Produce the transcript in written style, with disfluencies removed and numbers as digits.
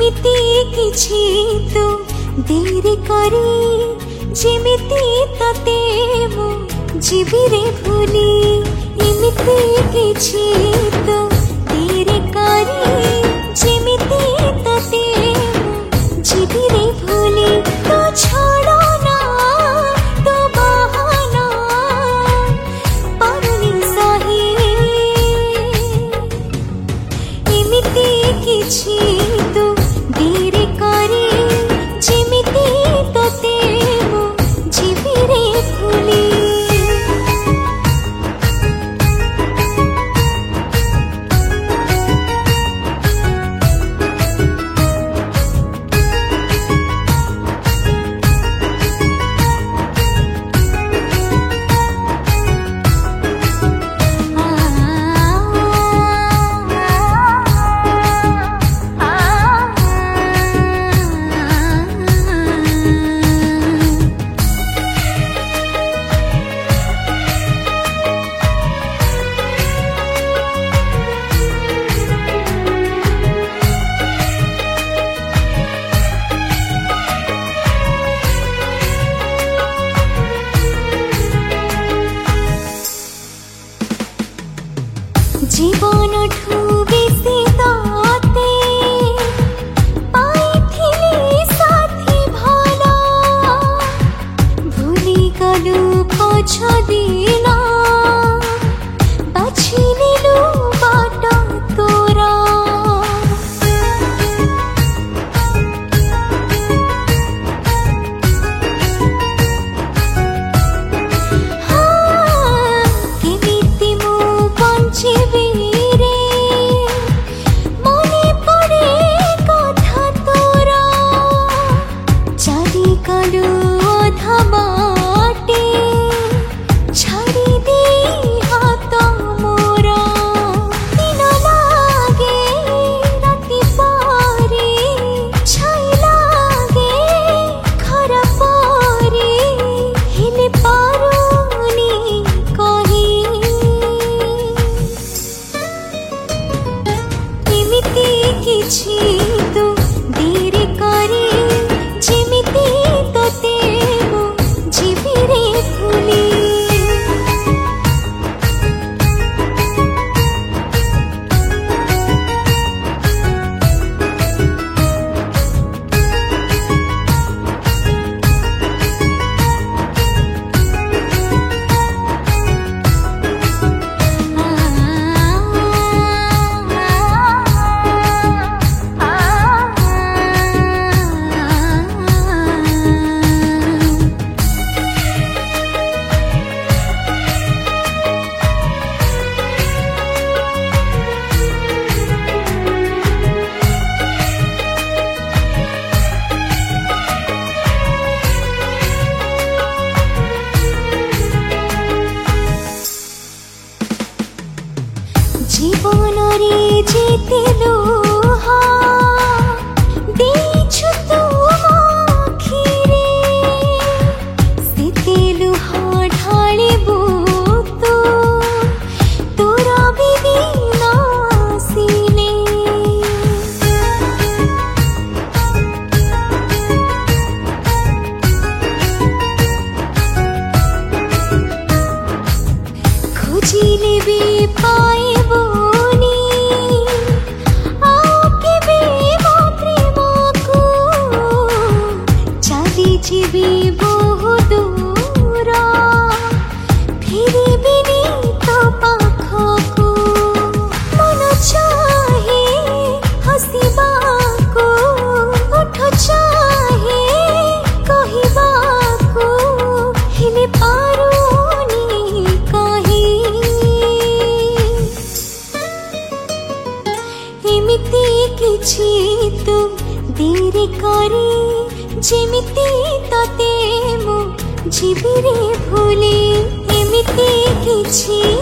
एमिति किछि तो देरी करी जेमिति तते मु जीवी रे भूली एमिति किछि तो देरी करी जेमिति तते मु जीवी रे भूली तो छोड़ो ना तो बहाना पानी सही एमिति किछि तो देरी करी जेमिति तते मु जीवी रे भूली जीवन ठू बेसी दाते पाइथिली साथी भाला भूली गलु पछ दिना बाछि निलु बाट तोरा केमिति मु बंचिबी किछि तो देरी करी जेमिति तते मु जीवी रे भूली जीवन रे जेते लोहा देछु तू आखिरे सेते लोहा ढालिबो तो तोरा बिना सिले खोजिले भी पाइबो जीवी बहु दूर फिरी बिनी तो पाखको मन चाहे हसिबा को उठ चाहे कहिबा को हेले पारुनी कहि एमिति किछि तू देरी करी जेमिति तते मु जीवी रे भूली एमिति किछि